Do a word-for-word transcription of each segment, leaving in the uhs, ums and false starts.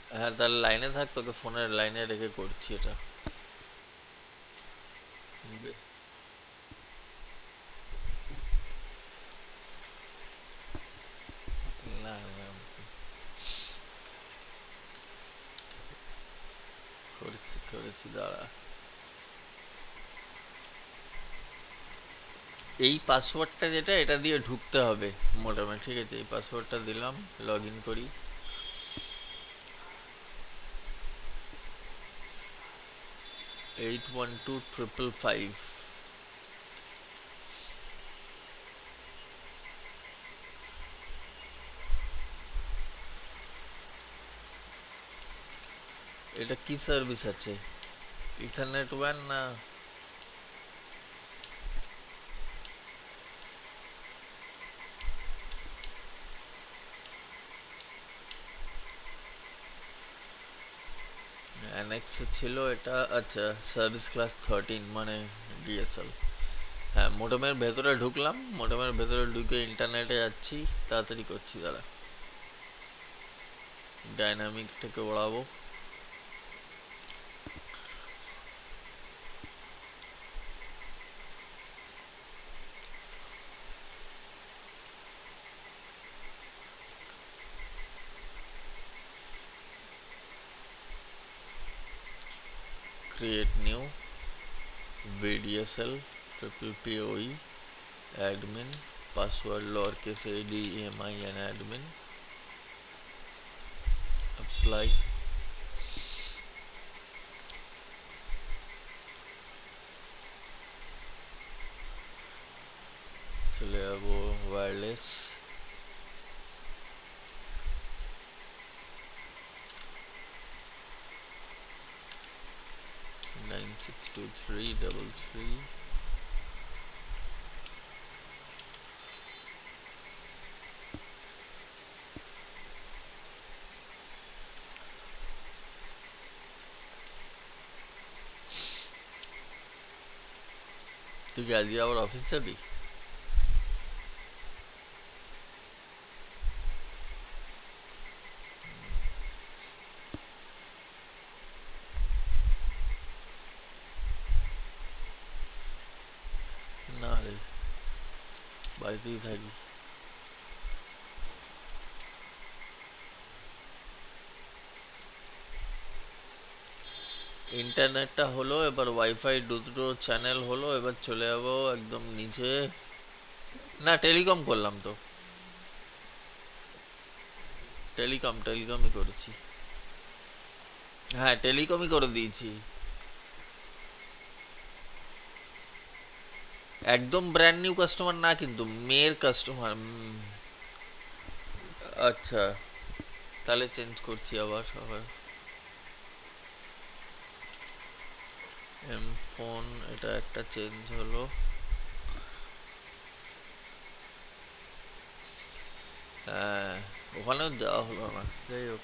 হ্যাঁ, তাহলে লাইনে থাক, তোকে ফোনের লাইনে রেখে করছি এটা। বে- না না, করেছি করেছি, দাঁড়া। এই পাসওয়ার্ডটা যেটা, এটা দিয়ে ঢুকতে হবে মোটামুটি, ঠিক আছে? এই পাসওয়ার্ডটা দিলাম, লগ ইন করি। Eight one two triple five. এটা কি সার্ভিস আছে? ইথারনেট ওয়ান না? অ্যানেক্সে ছিল এটা, আচ্ছা। সার্ভিস ক্লাস থার্টিন মানে ডিএসএল। হ্যাঁ, মোডেমের ভেতরে ঢুকলাম, মোডেমের ভেতরে ঢুকে ইন্টারনেটে যাচ্ছি। তাড়াতাড়ি করছি, দাঁড়া। ডাইনামিকটাকে ওড়াবো। Create new, VDSL, triple PoE, admin, password lowercase a d e m i and admin, apply, চলে যাবো wireless. Nine six two three double three. তুই কি আজকে আবার অফিস যাবি? না রে, বাড়িতেই থাকি। ইন্টারনেটটা হলো, এবার ওয়াইফাই দুটো চ্যানেল হলো, এবার চলে যাবো একদম নিচে। না, টেলিকম করলাম তো। টেলিকম টেলিকমই করেছি। হ্যাঁ, টেলিকমই করে দিয়েছি। একদম ব্র্যান্ড নিউ কাস্টমার না, কিন্তু মেয়ের কাস্টমার। আচ্ছা, তাহলে চেঞ্জ করছি আবার আবার। এম ফোন, এটা একটা চেঞ্জ হলো। হ্যাঁ, ওখানেও যাওয়া হলো না, যাই হোক।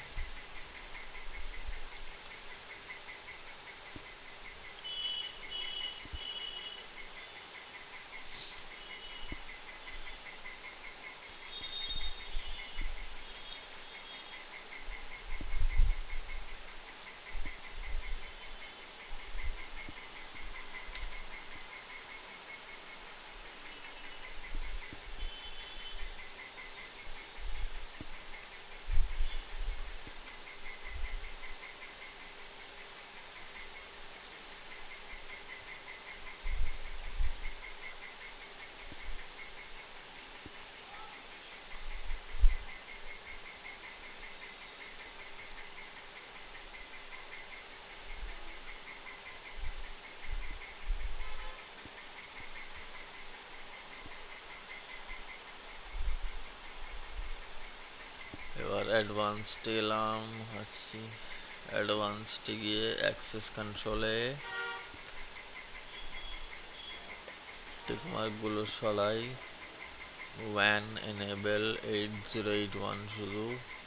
এবার অ্যাডভান্সড এলাম, আসছি। অ্যাডভান্সড গিয়ে অ্যাক্সেস কন্ট্রোলে টিকমার্কগুলো সরাই। One enable eight zero eight one শুধু,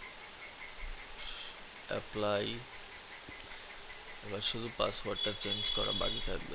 অ্যাপ্লাই। এবার শুধু পাসওয়ার্ডটা চেঞ্জ করা বাকি থাকবে।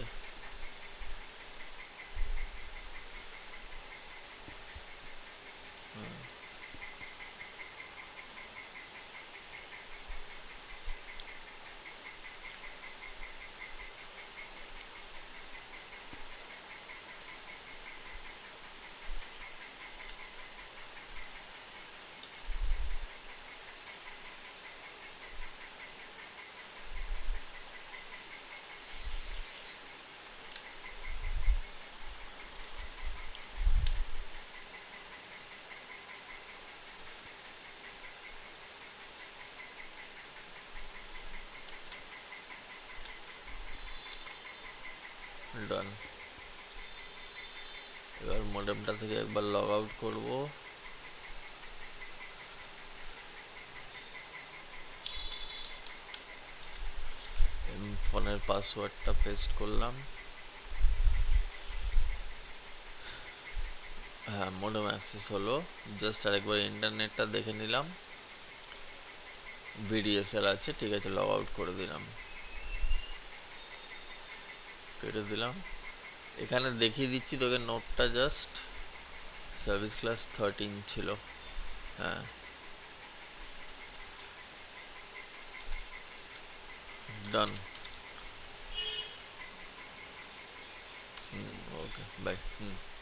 ডান। এবার মডেমটা থেকে একবার লগ আউট করবো। ফোনের পাসওয়ার্ডটা পেস্ট করলাম। হ্যাঁ, মডেম অ্যাক্সেস হলো। জাস্ট আরেকবার ইন্টারনেটটা দেখে নিলাম। ভিডিএসএল আছে, ঠিক আছে, লগ আউট করে দিলাম, কেটে দিলাম। এখানে দেখিয়ে দিচ্ছি তোকে নোটটা, জাস্ট সার্ভিস ক্লাস থার্টিন ছিল। হ্যাঁ, ডান। হুম, ওকে, বাই। হুম।